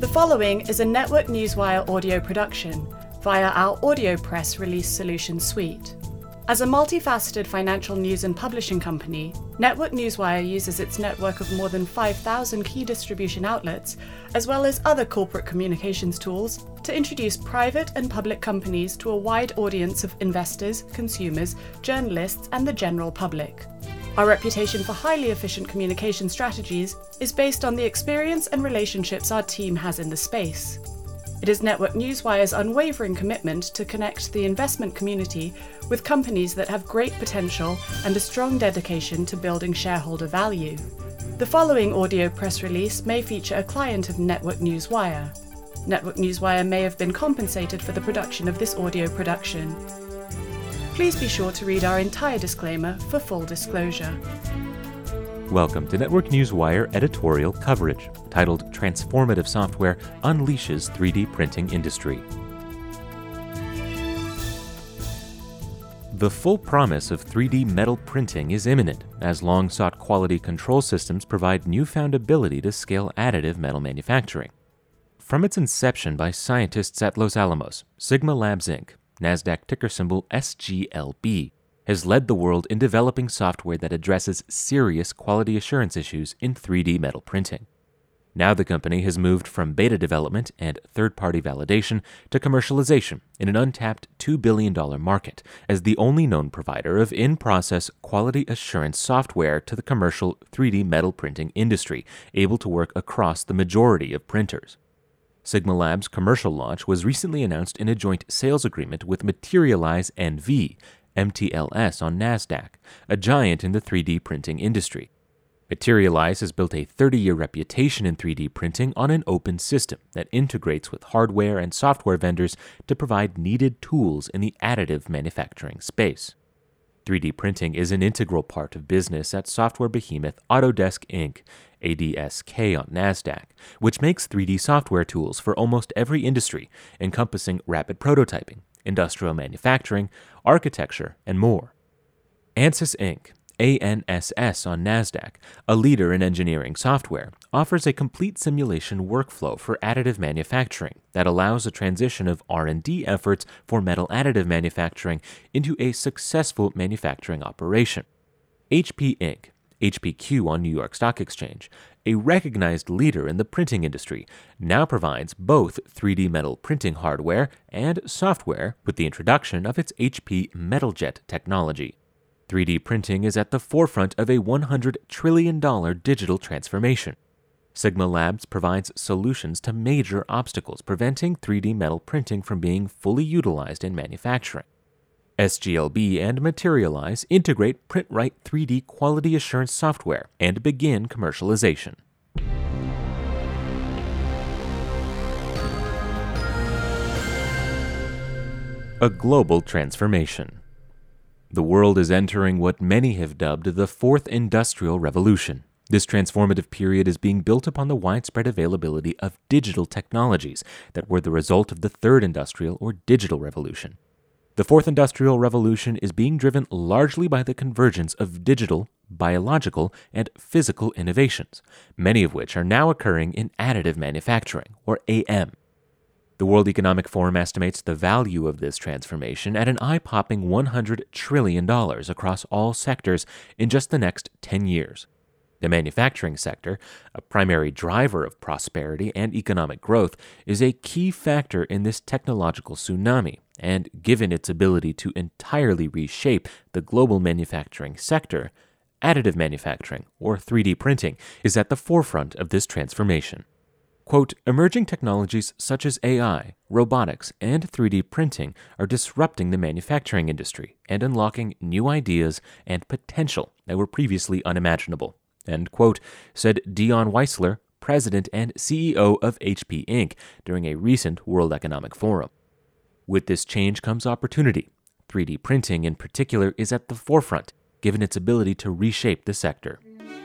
The following is a Network Newswire audio production via our Audio Press Release Solutions suite. As a multifaceted financial news and publishing company, Network Newswire uses its network of more than 5,000 key distribution outlets, as well as other corporate communications tools, to introduce private and public companies to a wide audience of investors, consumers, journalists, and the general public. Our reputation for highly efficient communication strategies is based on the experience and relationships our team has in the space. It is Network Newswire's unwavering commitment to connect the investment community with companies that have great potential and a strong dedication to building shareholder value. The following audio press release may feature a client of Network Newswire. Network Newswire may have been compensated for the production of this audio production. Please be sure to read our entire disclaimer for full disclosure. Welcome to Network Newswire editorial coverage, titled Transformative Software Unleashes 3D Printing Industry. The full promise of 3D metal printing is imminent, as long-sought quality control systems provide newfound ability to scale additive metal manufacturing. From its inception by scientists at Los Alamos, Sigma Labs Inc., NASDAQ ticker symbol SGLB, has led the world in developing software that addresses serious quality assurance issues in 3D metal printing. Now the company has moved from beta development and third-party validation to commercialization in an untapped $2 billion market as the only known provider of in-process quality assurance software to the commercial 3D metal printing industry, able to work across the majority of printers. Sigma Labs' commercial launch was recently announced in a joint sales agreement with Materialise NV, MTLS on NASDAQ, a giant in the 3D printing industry. Materialise has built a 30-year reputation in 3D printing on an open system that integrates with hardware and software vendors to provide needed tools in the additive manufacturing space. 3D printing is an integral part of business at software behemoth Autodesk Inc., ADSK on NASDAQ, which makes 3D software tools for almost every industry, encompassing rapid prototyping, industrial manufacturing, architecture, and more. Ansys Inc., ANSS on NASDAQ, a leader in engineering software, offers a complete simulation workflow for additive manufacturing that allows a transition of R&D efforts for metal additive manufacturing into a successful manufacturing operation. HP Inc., HPQ on New York Stock Exchange, a recognized leader in the printing industry, now provides both 3D metal printing hardware and software with the introduction of its HP MetalJet technology. 3D printing is at the forefront of a $100 trillion digital transformation. Sigma Labs provides solutions to major obstacles preventing 3D metal printing from being fully utilized in manufacturing. SGLB and Materialise integrate PrintRite 3D quality assurance software and begin commercialization. A global transformation. The world is entering what many have dubbed the Fourth Industrial Revolution. This transformative period is being built upon the widespread availability of digital technologies that were the result of the Third Industrial or Digital Revolution. The Fourth Industrial Revolution is being driven largely by the convergence of digital, biological, and physical innovations, many of which are now occurring in additive manufacturing, or AM. The World Economic Forum estimates the value of this transformation at an eye-popping $100 trillion across all sectors in just the next 10 years. The manufacturing sector, a primary driver of prosperity and economic growth, is a key factor in this technological tsunami, and given its ability to entirely reshape the global manufacturing sector, additive manufacturing, or 3D printing, is at the forefront of this transformation. Quote, emerging technologies such as AI, robotics, and 3D printing are disrupting the manufacturing industry and unlocking new ideas and potential that were previously unimaginable, end quote, said Dion Weisler, president and CEO of HP Inc., during a recent World Economic Forum. With this change comes opportunity. 3D printing in particular is at the forefront, given its ability to reshape the sector.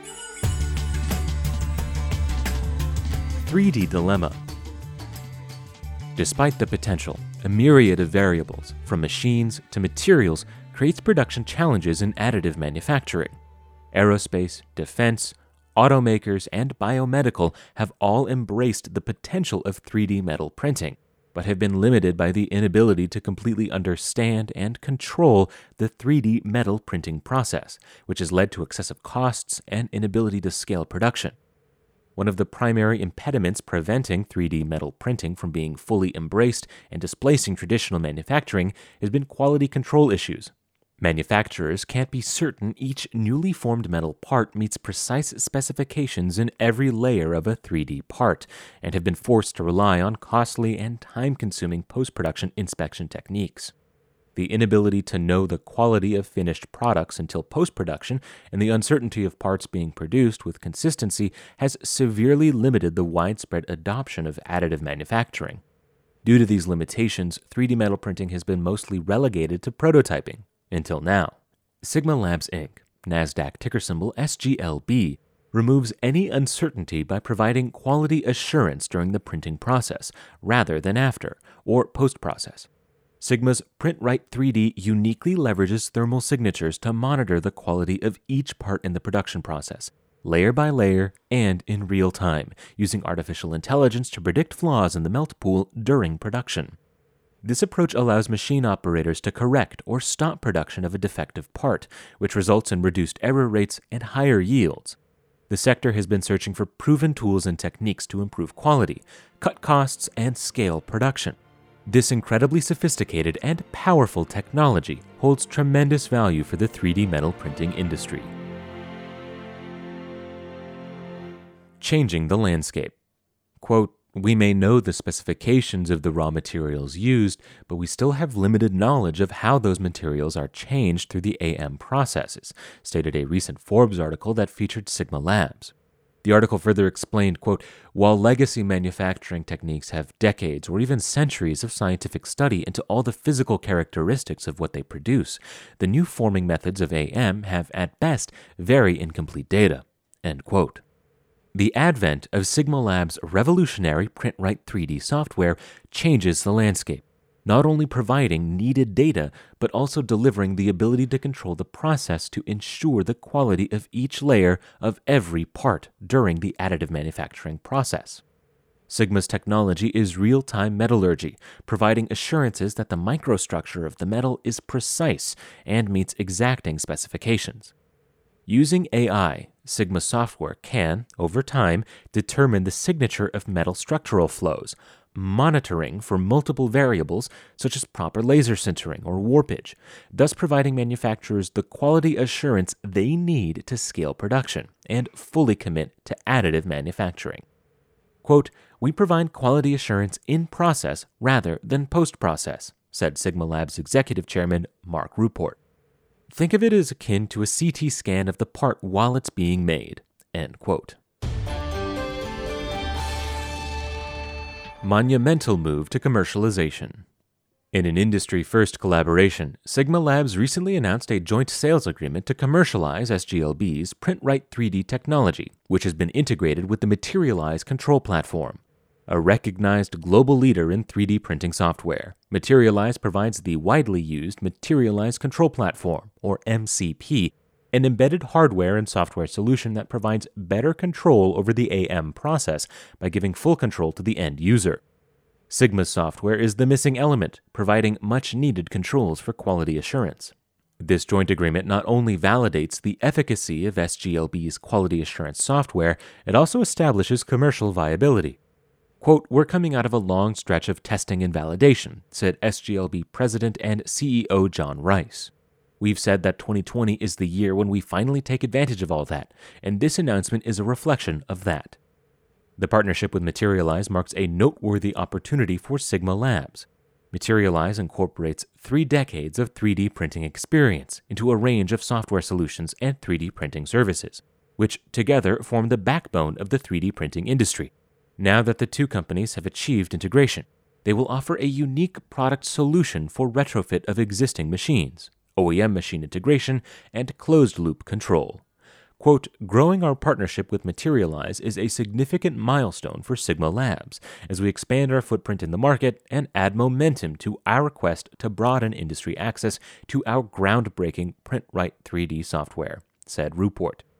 3D dilemma. Despite the potential, a myriad of variables, from machines to materials, creates production challenges in additive manufacturing. Aerospace, defense, automakers, and biomedical have all embraced the potential of 3D metal printing, but have been limited by the inability to completely understand and control the 3D metal printing process, which has led to excessive costs and inability to scale production. One of the primary impediments preventing 3D metal printing from being fully embraced and displacing traditional manufacturing has been quality control issues. Manufacturers can't be certain each newly formed metal part meets precise specifications in every layer of a 3D part, and have been forced to rely on costly and time-consuming post-production inspection techniques. The inability to know the quality of finished products until post-production and the uncertainty of parts being produced with consistency has severely limited the widespread adoption of additive manufacturing. Due to these limitations, 3D metal printing has been mostly relegated to prototyping. Until now. Sigma Labs Inc., NASDAQ ticker symbol SGLB, removes any uncertainty by providing quality assurance during the printing process, rather than after, or post-process. Sigma's PrintRite 3D uniquely leverages thermal signatures to monitor the quality of each part in the production process, layer by layer and in real time, using artificial intelligence to predict flaws in the melt pool during production. This approach allows machine operators to correct or stop production of a defective part, which results in reduced error rates and higher yields. The sector has been searching for proven tools and techniques to improve quality, cut costs, and scale production. This incredibly sophisticated and powerful technology holds tremendous value for the 3D metal printing industry. Changing the landscape. Quote, "We may know the specifications of the raw materials used, but we still have limited knowledge of how those materials are changed through the AM processes," stated a recent Forbes article that featured Sigma Labs. The article further explained, quote, "While legacy manufacturing techniques have decades or even centuries of scientific study into all the physical characteristics of what they produce, the new forming methods of AM have, at best, very incomplete data," end quote. The advent of Sigma Labs' revolutionary PrintRite 3D software changes the landscape, not only providing needed data, but also delivering the ability to control the process to ensure the quality of each layer of every part during the additive manufacturing process. Sigma's technology is real-time metallurgy, providing assurances that the microstructure of the metal is precise and meets exacting specifications. Using AI, Sigma software can, over time, determine the signature of metal structural flows, monitoring for multiple variables such as proper laser sintering or warpage, thus providing manufacturers the quality assurance they need to scale production and fully commit to additive manufacturing. Quote, "We provide quality assurance in process rather than post-process," said Sigma Labs executive chairman Mark Ruppert. "Think of it as akin to a CT scan of the part while it's being made," end quote. Monumental move to commercialization. In an industry-first collaboration, Sigma Labs recently announced a joint sales agreement to commercialize SGLB's PrintRite 3D technology, which has been integrated with the Materialize control platform. A recognized global leader in 3D printing software, Materialize provides the widely used Materialize Control Platform, or MCP, an embedded hardware and software solution that provides better control over the AM process by giving full control to the end user. Sigma's software is the missing element, providing much-needed controls for quality assurance. This joint agreement not only validates the efficacy of SGLB's quality assurance software, it also establishes commercial viability. Quote, "We're coming out of a long stretch of testing and validation," said SGLB President and CEO John Rice. "We've said that 2020 is the year when we finally take advantage of all that, and this announcement is a reflection of that." The partnership with Materialize marks a noteworthy opportunity for Sigma Labs. Materialize incorporates 3 decades of 3D printing experience into a range of software solutions and 3D printing services, which together form the backbone of the 3D printing industry. Now that the two companies have achieved integration, they will offer a unique product solution for retrofit of existing machines, OEM machine integration, and closed-loop control. Quote, "Growing our partnership with Materialize is a significant milestone for Sigma Labs as we expand our footprint in the market and add momentum to our quest to broaden industry access to our groundbreaking PrintRite 3D software," said Ruppert.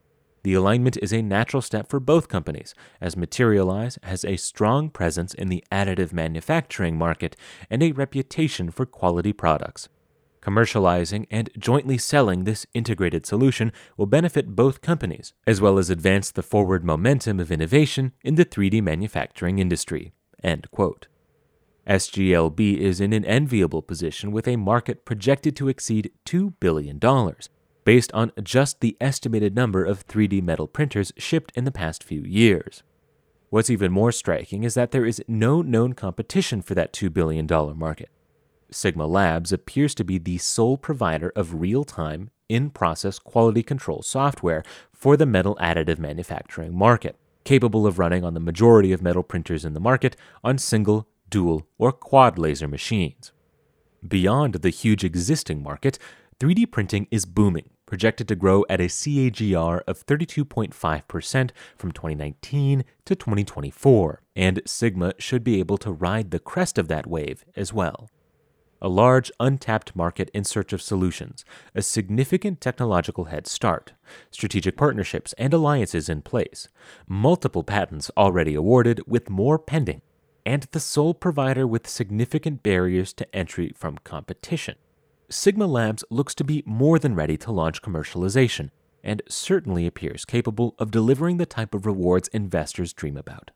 The alignment is a natural step for both companies, as Materialise has a strong presence in the additive manufacturing market and a reputation for quality products. Commercializing and jointly selling this integrated solution will benefit both companies, as well as advance the forward momentum of innovation in the 3D manufacturing industry." End quote. SGLB is in an enviable position with a market projected to exceed $2 billion, based on just the estimated number of 3D metal printers shipped in the past few years. What's even more striking is that there is no known competition for that $2 billion market. Sigma Labs appears to be the sole provider of real-time, in-process quality control software for the metal additive manufacturing market, capable of running on the majority of metal printers in the market on single, dual, or quad laser machines. Beyond the huge existing market, 3D printing is booming, projected to grow at a CAGR of 32.5% from 2019 to 2024, and Sigma should be able to ride the crest of that wave as well. A large, untapped market in search of solutions, a significant technological head start, strategic partnerships and alliances in place, multiple patents already awarded with more pending, and the sole provider with significant barriers to entry from competition. Sigma Labs looks to be more than ready to launch commercialization, and certainly appears capable of delivering the type of rewards investors dream about.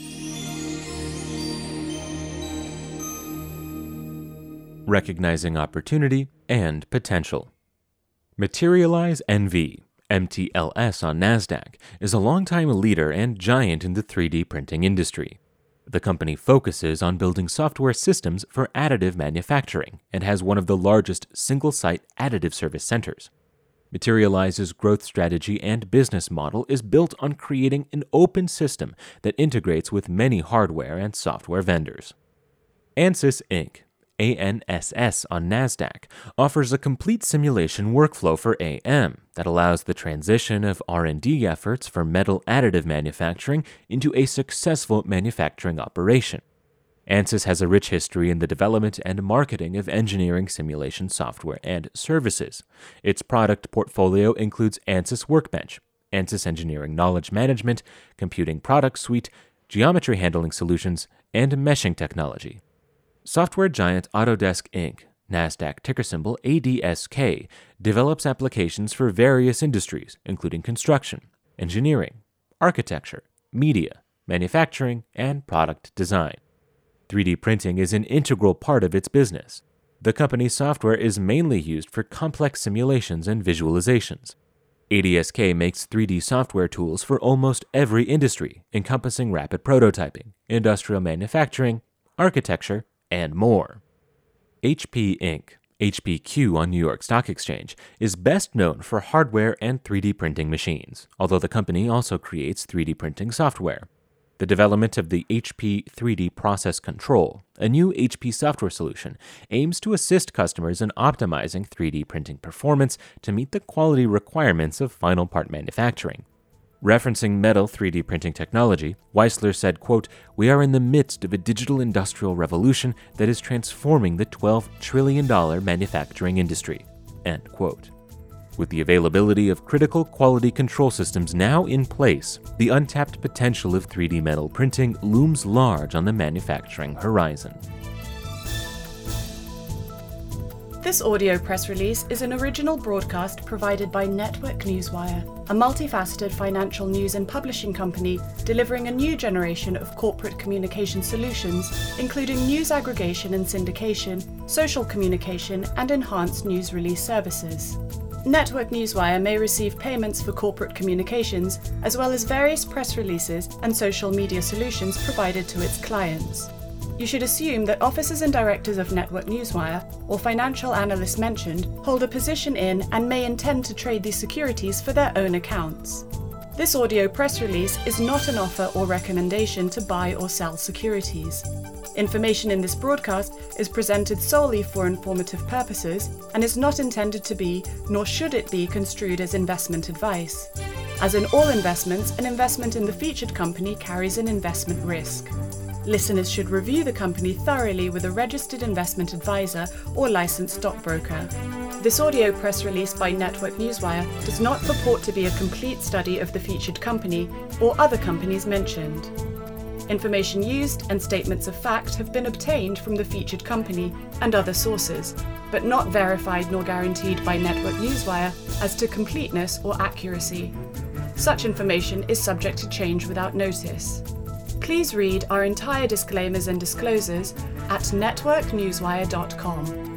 Recognizing opportunity and potential. Materialise NV, MTLS on NASDAQ, is a longtime leader and giant in the 3D printing industry. The company focuses on building software systems for additive manufacturing and has one of the largest single-site additive service centers. Materialise's growth strategy and business model is built on creating an open system that integrates with many hardware and software vendors. Ansys Inc., ANSS on NASDAQ, offers a complete simulation workflow for AM that allows the transition of R&D efforts for metal additive manufacturing into a successful manufacturing operation. Ansys has a rich history in the development and marketing of engineering simulation software and services. Its product portfolio includes Ansys Workbench, Ansys Engineering Knowledge Management, Computing Product Suite, Geometry Handling Solutions, and Meshing Technology. Software giant Autodesk Inc., NASDAQ ticker symbol ADSK, develops applications for various industries, including construction, engineering, architecture, media, manufacturing, and product design. 3D printing is an integral part of its business. The company's software is mainly used for complex simulations and visualizations. ADSK makes 3D software tools for almost every industry, encompassing rapid prototyping, industrial manufacturing, architecture, and more. HP Inc., HPQ on New York Stock Exchange, is best known for hardware and 3D printing machines, although the company also creates 3D printing software. The development of the HP 3D Process Control, a new HP software solution, aims to assist customers in optimizing 3D printing performance to meet the quality requirements of final part manufacturing. Referencing metal 3D printing technology, Weissler said, quote, "We are in the midst of a digital industrial revolution that is transforming the $12 trillion manufacturing industry." End quote. With the availability of critical quality control systems now in place, the untapped potential of 3D metal printing looms large on the manufacturing horizon. This audio press release is an original broadcast provided by Network Newswire, a multifaceted financial news and publishing company delivering a new generation of corporate communication solutions, including news aggregation and syndication, social communication, and enhanced news release services. Network Newswire may receive payments for corporate communications, as well as various press releases and social media solutions provided to its clients. You should assume that officers and directors of Network Newswire, or financial analysts mentioned, hold a position in and may intend to trade these securities for their own accounts. This audio press release is not an offer or recommendation to buy or sell securities. Information in this broadcast is presented solely for informative purposes and is not intended to be, nor should it be, construed as investment advice. As in all investments, an investment in the featured company carries an investment risk. Listeners should review the company thoroughly with a registered investment advisor or licensed stockbroker. This audio press release by Network Newswire does not purport to be a complete study of the featured company or other companies mentioned. Information used and statements of fact have been obtained from the featured company and other sources, but not verified nor guaranteed by Network Newswire as to completeness or accuracy. Such information is subject to change without notice. Please read our entire disclaimers and disclosures at networknewswire.com.